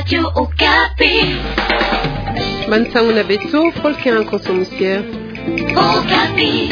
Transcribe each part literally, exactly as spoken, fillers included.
Radio Okapi. Bansangu na beto, folke an konsomusier. Okapi.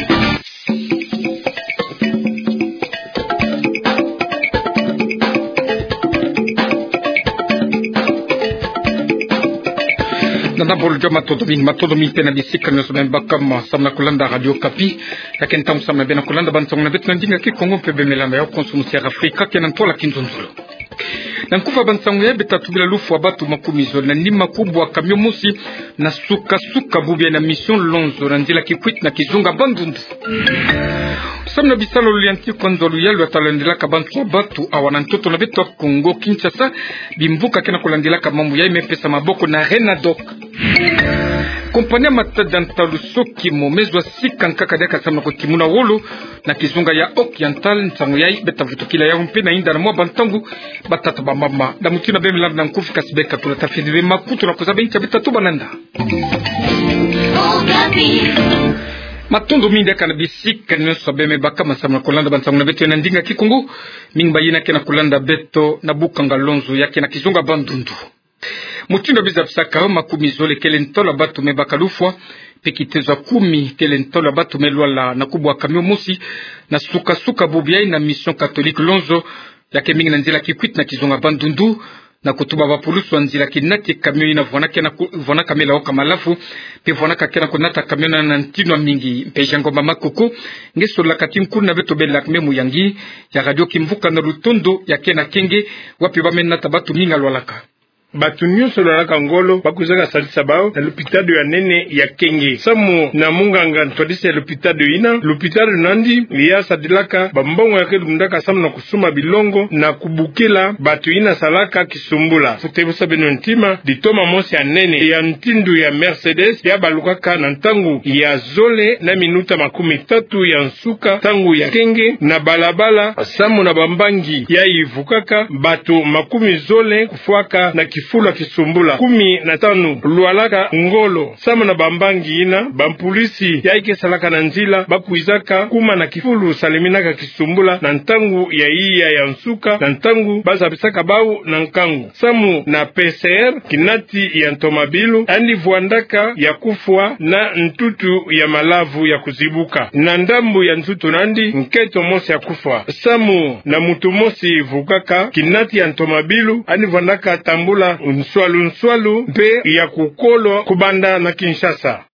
Nanda boljo matodo min matodo min pena bisika nyoso memba kama samna kulanda Radio Okapi yakenta samna bena kulanda bansangu na beto ndinga ki Kongo pebe melanda ya konsomusier Afrika kenan tola kinzonzulo. Na nkufa bansangu ya beta tubila lufu wa batu makumizo na nima kubwa kamyo musi na suka suka bubia na mission lonzo na nzila kikwit na kizunga bandundu. Samna bisalo lulianti kwanza luyalu ya talandila kabantu wa batu awana ntoto na beto Kongo Kinshasa bimbuka kena kulandila kamambu ya imepesa maboko na Renadok. Kompania matadantalu soki momezwa sika nkaka deka samna kwa kimuna wolo na kizunga ya Occidental nsangu ya beta vutukila ya umpe na inda na mwa bantangu batata ba mama da mutina be milanda na nkufi kasibeka tunatafidile makutu na kuzabe incha beta tuba nanda matondo minda kana bisika nyoso beme baka masamna kulanda bansangu na beto na ndinga kikungu mingba yina kena kulanda beto na bukanga lonzo yake na kizunga bandundu mutindo bizabsaka makumizole kelentola batu mebakalufwa pekitezwa kumi kelentola batu melwala na kubwa kamyo musi na suka suka bubiai na mission catholique lonzo yake mingi na nzila kikwit na kizunga bandundu na kutuba bapulusu nzila kinati kamyo ina vonaka na vonaka kamela oka malafu pe vonaka kena kunata kamyo na nantino mingi mpeja ngomba makoko ngeso la katimkuru na beto bela kmemu yangi ya radio kimvuka na rutondo yake na kenge wapi bamena tabatu minga lwalaka batu nyonso lolaka ngolo bakuzaka salisa bao na lupitado ya nene ya Kenge samu na munganga ntwadisa ya lupitado ina lupitado nandi ya sadilaka bambongo yake lumndaka samu na kusuma bilongo na kubukila batu ina salaka kisumbula futebusa beno ntima ditoma mosi ya nene ya ntindu ya Mercedes ya balukaka na ntangu ya zole na minuta makumi tatu ya nsuka tangu ya Kenge na balabala samu na bambangi ya ivukaka batu makumi zole kufuaka na fula kisumbula kumi na tano lualaka ngolo sama na bambangi ina bampolisi yaike salaka na nzila bakuizaka kuma na kifulu saliminaka kisumbula na ntangu ya iya ya nsuka na ntangu bazabisaka bau na nkangu samu na P C R kinati ya ntomabilu andi vuandaka ya kufwa na ntutu ya malavu ya kuzibuka na ndambu ya ntutu nandi nketo mosi ya kufwa samu na mutu mosi vukaka kinati ya ntomabilu andi vuandaka tambula nswalu nswalu mpe ya kukolo kubanda na Kinshasa.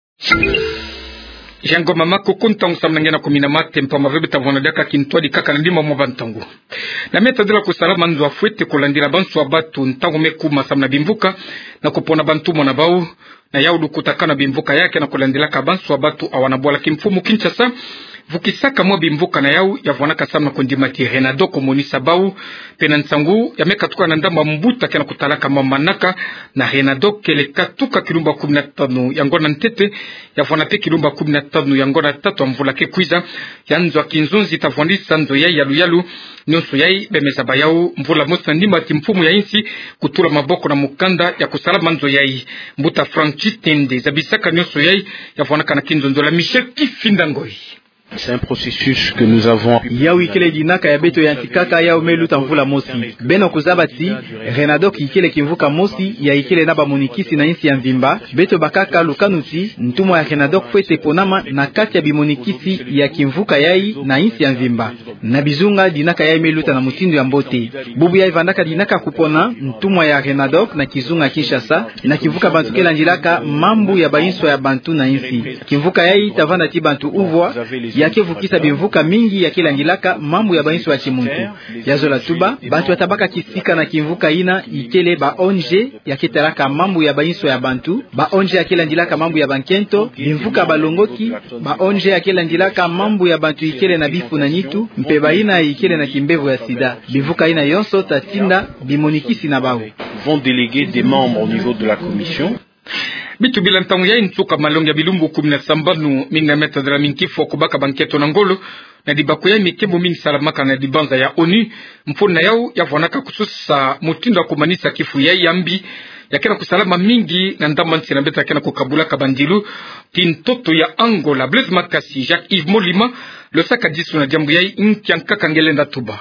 Jango mama kukunta msamnangena kumina mate mpama vebe tavona daka kintwadi kaka ndima mwabantangu. Na meta dila kusalama nzu afuete kulandila bansu wa batu ntangu meku masamna bimvuka na kupona bantu mwana bau na yaudu kutakana bimvuka yake na kulandila kabansu wa batu awanabuala kimfumu Kinshasa. Vukisaka mwa bimvuka na yau ya vwanaka samna kondimati Renadok monisa bau pena nsangu ya meka tuka na ndamba mbuta kena kutalaka mamanaka na Renadok keleka tuka kilumba kumi na tano ya ngona ntete ya vwana pe kilumba kumi na tano ya ngona tatu amvula ke kwiza ya nzo akinzonzi tavwandisa nzo yai yalu yalu nyonso yai bemeza bayau mvula mosa ndima timfumu ya insi kutula maboko na mukanda ya kusalama nzo yai mbuta Franchi Tende zabisaka nyonso yai ya vwanaka na kinzonzo la Michel Kifindangoi. C'est un processus que nous avons. Yawi kile jinaka ya beto ya ntikaka ya umeluta mvula mosi. Beno kuzabati, Renadok ikile kimvuka mosi ya ikile naba monikisi na insi ya mvimba. Beto bakaka lukanuti, ntumo ya Renadok fwete ponama na kati ya bimonikisi ya kimvuka yai na insi ya mvimba. Na bizunga dinaka ya umeluta na mutindo ya mbote. Bubu ya ivandaka dinaka kupona, ntumo ya Renadok na kizunga Kinshasa, na kimvuka bantu kela njilaka mambu ya bainso ya bantu na insi. Kimvuka yai tavanda ti bantu uvwa, yake vukisa bimvuka mingi ya kila ngilaka mambu ya bainsu wa chimuntu. Yazo la tuba, bantu watabaka kisika na kimvuka ina ikele ba onje ya ketaraka mambu ya bainsu ya bantu, ba onje ya kila ngilaka mambu ya bankento, bimvuka balongoki, ba onje ya kila ngilaka mambu ya bantu ikele na bifu na nitu, mpeba ina ikele na kimbevu ya sida. Bimvuka ina yonso tatinda bimonikisi na bao. Vont déléguer des membres au niveau de la commission. Bitu bila ntangu ya intuka malonga bilumbu kumi na sambanu minga meta dala minkifo kubaka banketo na ngolo na dibaku ya mikembo mingi salamaka na dibanza ya ONU mfuna yao ya vwanaka kususa mutindo kumanisa kifu ya yambi ya kena kusalama mingi na ndamba nsi na beta kena kukabula kabandilu tintoto ya Angola Blaise Makasi Jacques Yves Molima le saka disu na jambu ya inki ankaka ngelenda tuba.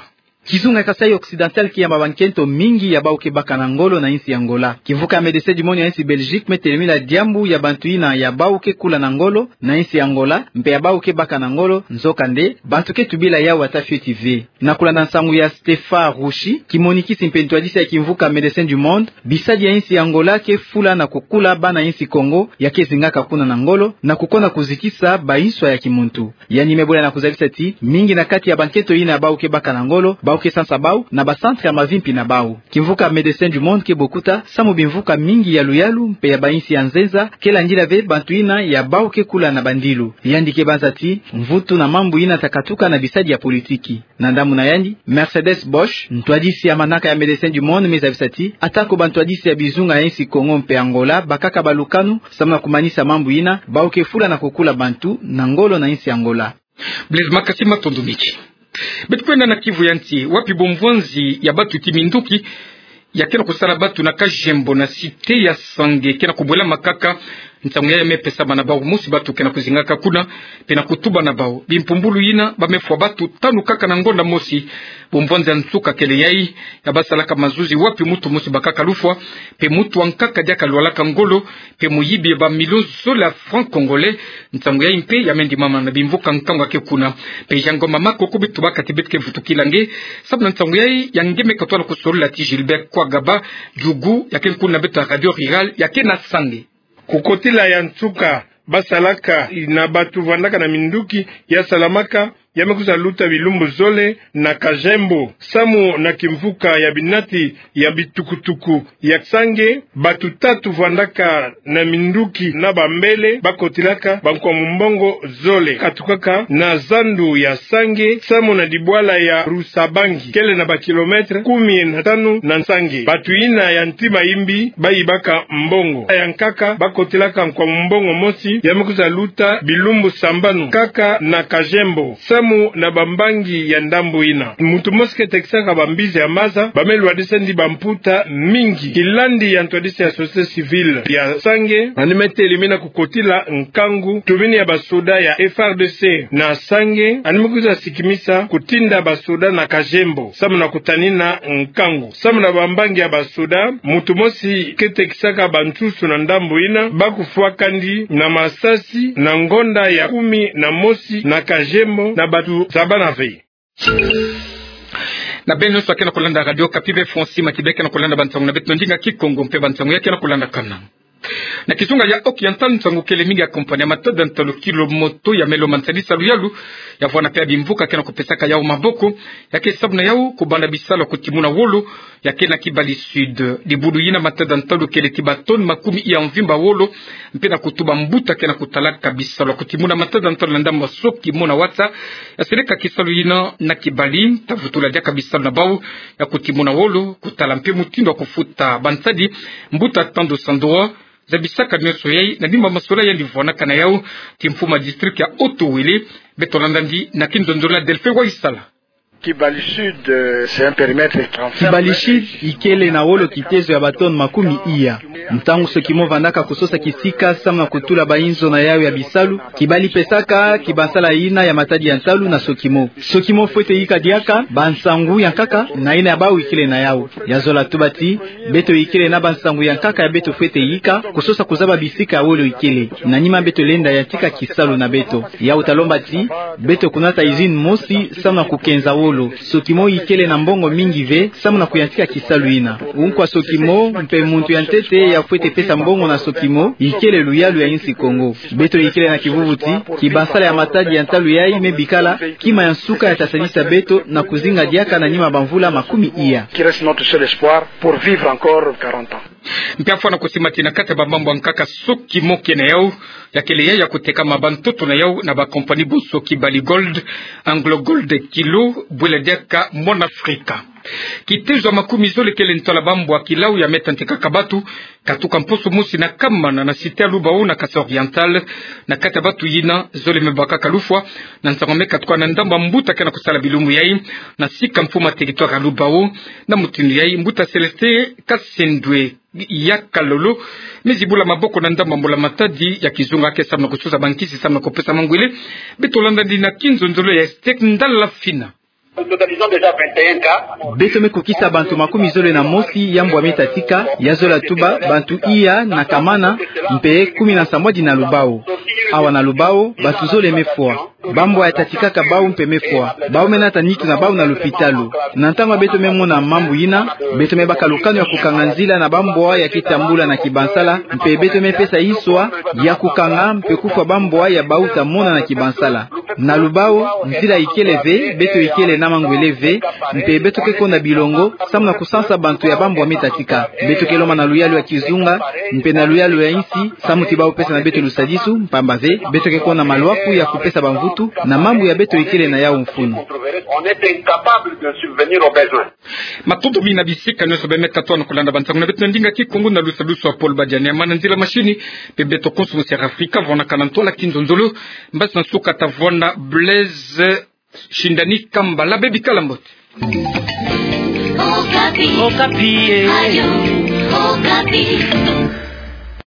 Kizunga Kasai Occidental ki ya mabankento mingi ya bauke baka na ngolo na insi Angola. Kivuka ya Medecins du Monde ya insi Belgique metelemila diambu ya bantuina ya bauke kula na ngolo na insi Angola mpe ya bauke baka na ngolo nzokande bantuke tubila ya watafio T V. Na kula na nsangu ya Stéphane Rouchi kimonikisi mpentwadisi ya kivuka Medecins du Monde bisadi ya insi Angola ke fula na kukula bana insi Congo ya kezingaka kuna na ngolo na kukona kuzikisa baiswa ya kimuntu. Yani mebola na kuzalisa ti mingi na kati ya banketo ina ya bauke baka na ngolo bauke sansa bau na basantre ya mavimpi na bau. Kivuka Medecins du Monde ke bokuta samu bimvuka mingi ya luyalu mpe ya bainsi ya nzenza kela njila ve bantuina ya bauke kula na bandilu. Yandi ke banzati mvutu na mambu ina takatuka na bisadi ya politiki. Na ndamu na yandi Mercedes Bosch ntwadisi ya manaka ya Medecins du Monde mezabisati atako bantwadisi ya bizunga ya insi Kongo mpe Angola bakaka balukanu samna kumanisa mambu ina bauke fula na kukula bantu na ngolo na insi Angola. Blaise Makasima Tondumiki. Betkwenda na Kivu yanti wapi bomvonzi ya batu timinduki ya kena kusala batu na Kajembo na site ya Sange kena kubwela makaka ntangu ya mepesa bana bao musi batu kena kuzingaka kuna pena kutuba na bao bimpumbulu ina bamefwa batu tanu kaka na ngonda mosi bomvonzi nsuka kele yai ya basalaka mazuzi wapi mutu musi bakaka lufwa pe mutu wankaka diaka lwalaka ngolo pe muyibi ba millions zola franc congolais ntangu ya impe ya mendi mama na bimvuka nkango ake kuna pe jango mama koko bitu baka tibetke futukilange sabna ntangu yai yangeme katwala kusolola ti Gilbert kwa gaba jugu yake kuna beta radio rural yake na Sange kukotila ya ntuka basalaka na batu vandaka na minduki ya salamaka yamekuza luta bilumbu zole na Kajembo samu na kimvuka ya binati ya bitukutuku ya Sange batu tatu vandaka na minduki na bambele bakotilaka bankwa mumbongo zole katukaka na zandu ya Sange samu na dibwala ya Rusabangi kele na ba kilometre kumi na tano na Sange batu ina ya ntima imbi bayibaka mbongo ya nkaka bakotilaka nkwa mumbongo mosi yamekuza luta bilumbu sambanu kaka na Kajembo samu na bambangi ya ndambo ina mutu moske texaka bambizi ya maza bamelwa disendi bamputa mingi kilandi ya ntwadisi ya société civile ya Sange animete elimina kukotila nkangu tumini ya basoda ya F R D C na Sange animekuza sikimisa kutinda basoda na Kajembo samu na kutanina nkangu samu na bambangi ya basoda mutu mosi ketekisaka bantusu na ndambo ina bakufua kandi na masasi na ngonda ya kumi na mosi na Kajembo na batu sabana vei na benyo so akena kulanda radio kapibe fonsi makibeke na kulanda bantangu na betu ndinga kikongo mpe bantangu yake na kulanda kana na kizunga ya okiantan ntangu kele mingi ya kompani ya matoda ntalo kilo moto ya melo mansadi salu yalu ya vwana pia bimvuka kena kupesaka yao maboko yake sabu na yao kubanda bisalo kutimuna wolo yake na Kibali Sud dibudu yina matoda ntalo kele tibaton makumi ya mvimba wolo mpena kutuba mbuta kena kutalaka bisalo kutimuna matoda ntalo na ndamba soki mona wata ya seleka kisalu yina na Kibali tavutula diaka bisalo na bau ya kutimuna wolo kutala mpe mutindo kufuta bansadi mbuta tando sandoa zabisaka nyoso yai na dimba masola ya livona kana yao timfuma district ya Otowele betolandandi na kinzonzola Delfe wa Isala. Kibali Sud, c'est un périmètre Kibali Sud ikele na wolo kitezo ya baton makumi iya mtangu sokimo vandaka kusosa kisika sama kutula bainzo na yao ya bisalu Kibali pesaka kibansala ina ya matadi ya ntalu na sokimo sokimo fwete ika diaka bansangu ya nkaka na ina ya bau ikele na yao ya zola tubati beto ikele na bansangu ya nkaka ya beto fwete ika kusosa kuzaba bisika ya wolo ikele na nima beto lenda ya tika kisalu na beto ya utalombati beto kunata izini mosi sama kukenza wolo sokimo ikele na mbongo mingi ve samu na kuyantika kisalu ina unkwa sokimo mpe muntu ya ntete ya fwete pesa mbongo na sokimo ikele luyalu ya insi Kongo beto ikele na kivuvuti kibansala ya matadi ya ntalu ya ime bikala kima ya nsuka ya tasanisa beto na kuzinga diaka na nima bamvula makumi iya qui reste notre seul espoir pour vivre encore quarante ans. Mpiafwa na kusimati na kata babambo nkaka sokimo kene yao ya kele ya kuteka mabantoto na yao na ba kompani boso Kibali Gold Anglo Gold kilo bwele deka Mon Afrika kitezo makumi zole kele ntola bambo akilau ya metanteka kabatu katuka mposo musi na kamana na site ya Lubao na Kasa Oriental na kata batu yina zole mebaka kalufwa na nsangome katukwa na ndamba mbuta kena kusala bilumu yai na sika mfuma territoire ya Lubao na mutinu yai mbuta Celeste Kasendwe ya Kalolo mezibula maboko na ndamba mbula matadi ya kizunga ke samna kusuza bankisi samna kopesa mangwele betolanda dina kinzo nzolo ya stek ndala fina beto mekokisa bantu makumi zole na mosi yambo ya metatika ya zola tuba bantu iya na kamana mpe kumi na sambwadi na lubao awa na lubao batu zole mefwa bambo ya tatikaka bau mpe mefwa bau menata nitu na bau na lupitalu na ntango beto memona mambu yina beto mebaka lukano ya kukanga nzila na bamboa ya kitambula na kibansala mpe beto mepesa hiswa ya kukanga mpe kufa bamboa ya bauta mona na kibansala na lubao nzila ikeleve beto ikele na mangweleve mpe beto kekonda bilongo samna kusansa bantu ya bambo metatika beto keloma na luyalu ya kizunga mpe na luyalu ya insi samuti bao pesa na beto lusadisu mpambave beto kekonda malwaku ya kupesa bamvutu na mambo ya beto ikele na yao mfunu matoto bina bisika nyoso bemeka twana kulanda bantangu na beto ndinga ki kongo na lusalusu wa Paul Badiane amana nzila mashini pe beto konsumo ser Afrika vona kanantola kinzonzolo mbasa nsuka tavona Blaise Shindani Kambala bebi kalambote Okapi. Okapi. Ayo. Okapi.